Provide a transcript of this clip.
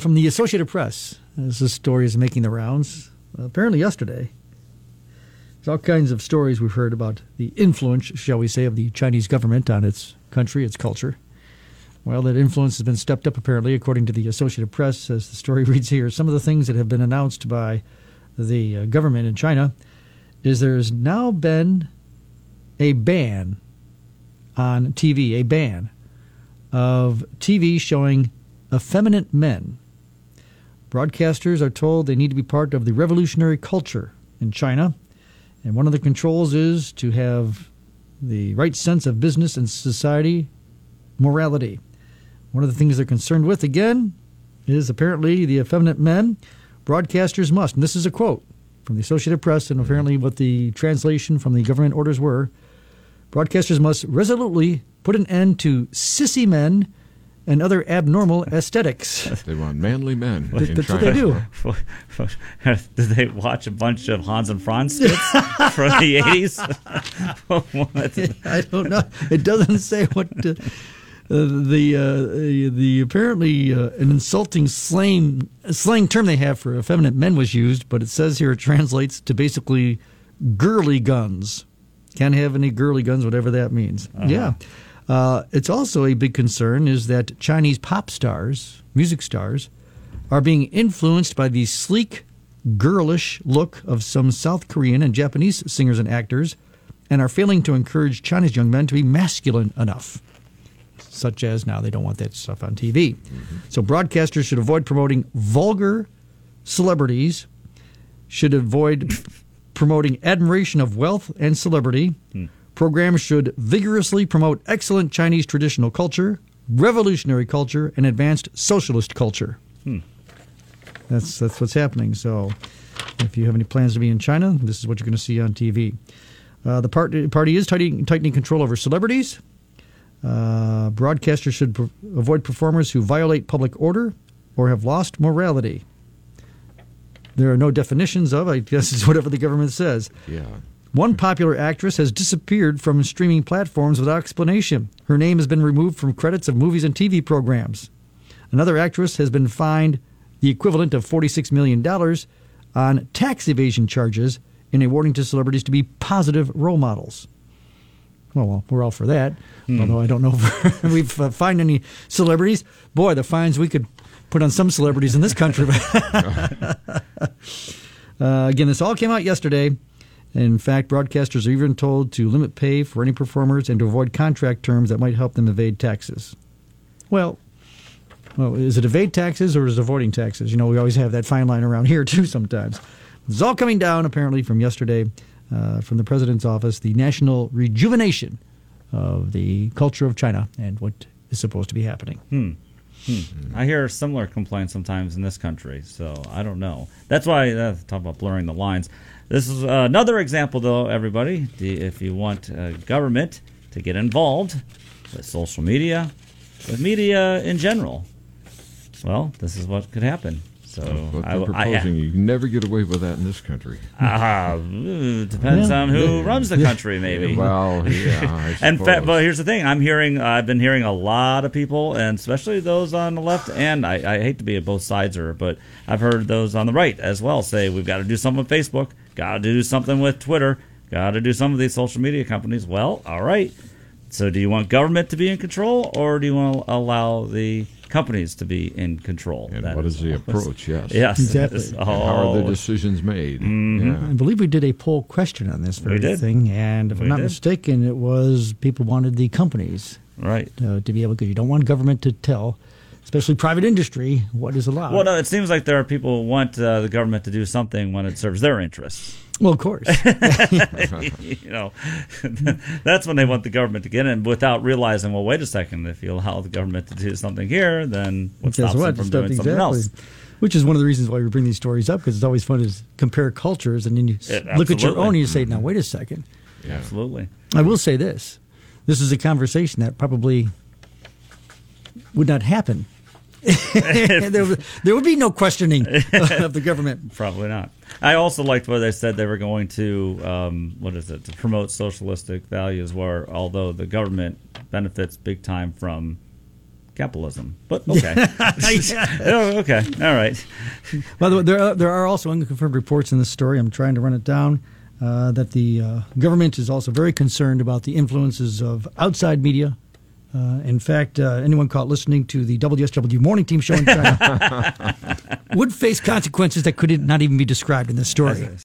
from the Associated Press, as this story is making the rounds, apparently yesterday. There's all kinds of stories we've heard about the influence, shall we say, of the Chinese government on its country, its culture. Well, that influence has been stepped up, apparently, according to the Associated Press, as the story reads here. Some of the things that have been announced by the government in China is there's now been a ban on TV, a ban of TV showing effeminate men. Broadcasters are told they need to be part of the revolutionary culture in China, and one of the controls is to have the right sense of business and society morality. One of the things they're concerned with, again, is apparently the effeminate men. Broadcasters must, and this is a quote from the Associated Press, and apparently what the translation from the government orders were, broadcasters must resolutely put an end to sissy men and other abnormal aesthetics. They want manly men. That's what they do. Did they watch a bunch of Hans and Franz skits from the 80s? I don't know. It doesn't say what the apparently an insulting slang term they have for effeminate men was used, but it says here it translates to basically girly guns. Can't have any girly guns, whatever that means. Uh-huh. Yeah. It's also a big concern is that Chinese pop stars, music stars, are being influenced by the sleek, girlish look of some South Korean and Japanese singers and actors and are failing to encourage Chinese young men to be masculine enough, such as now they don't want that stuff on TV. Mm-hmm. So broadcasters should avoid promoting vulgar celebrities, should avoid promoting admiration of wealth and celebrity. Programs should vigorously promote excellent Chinese traditional culture, revolutionary culture, and advanced socialist culture. That's what's happening. So if you have any plans to be in China, this is what you're going to see on TV. The party is tightening control over celebrities. Broadcasters should avoid performers who violate public order or have lost morality. There are no definitions of, I guess it's whatever the government says. Yeah. One popular actress has disappeared from streaming platforms without explanation. Her name has been removed from credits of movies and TV programs. Another actress has been fined the equivalent of $46 million on tax evasion charges in awarding to celebrities to be positive role models. Well, we're all for that, although I don't know if we've fined any celebrities. Boy, the fines we could put on some celebrities in this country. Again, this all came out yesterday. In fact, broadcasters are even told to limit pay for any performers and to avoid contract terms that might help them evade taxes. Well, is it evade taxes or is it avoiding taxes? You know, we always have that fine line around here, too, sometimes. It's all coming down, apparently, from yesterday, from the president's office, the national rejuvenation of the culture of China and what is supposed to be happening. I hear similar complaints sometimes in this country, so I don't know. That's why I talk about blurring the lines. This is another example, though, everybody. If you want government to get involved with social media, with media in general, well, this is what could happen. So what they're proposing, you can never get away with that in this country. Depends on who runs the country, maybe. Well, yeah, I suppose. But here's the thing: I've been hearing a lot of people, and especially those on the left, and I hate to be a both sideser, but I've heard those on the right as well say we've got to do something with Facebook, got to do something with Twitter, got to do some of these social media companies. Well, all right. So do you want government to be in control, or do you want to allow the companies to be in control? And what is the approach? Yes. Yes. Exactly. And how are the decisions made? Mm-hmm. Yeah. I believe we did a poll question on this very thing, and if I'm not mistaken, it was people wanted the companies to be able, because you don't want government to tell, especially private industry, what is allowed. Well, no, it seems like there are people who want the government to do something when it serves their interests. Well, of course. You know, that's when they want the government to get in without realizing, well, wait a second, if you allow the government to do something here, then what stops them from doing something else? Which is one of the reasons why we bring these stories up, because it's always fun to compare cultures, and then you look at your own and you say, now, wait a second. Yeah. Absolutely. I will say this. This is a conversation that probably would not happen. There would be no questioning of the government. Probably not. I also liked what they said they were going to, to promote socialistic values, where although the government benefits big time from capitalism. But okay. Oh, okay. All right. By the way, there are also unconfirmed reports in this story. I'm trying to run it down. That the government is also very concerned about the influences of outside media. In fact, anyone caught listening to the WSW Morning Team show in China would face consequences that could not even be described in this story.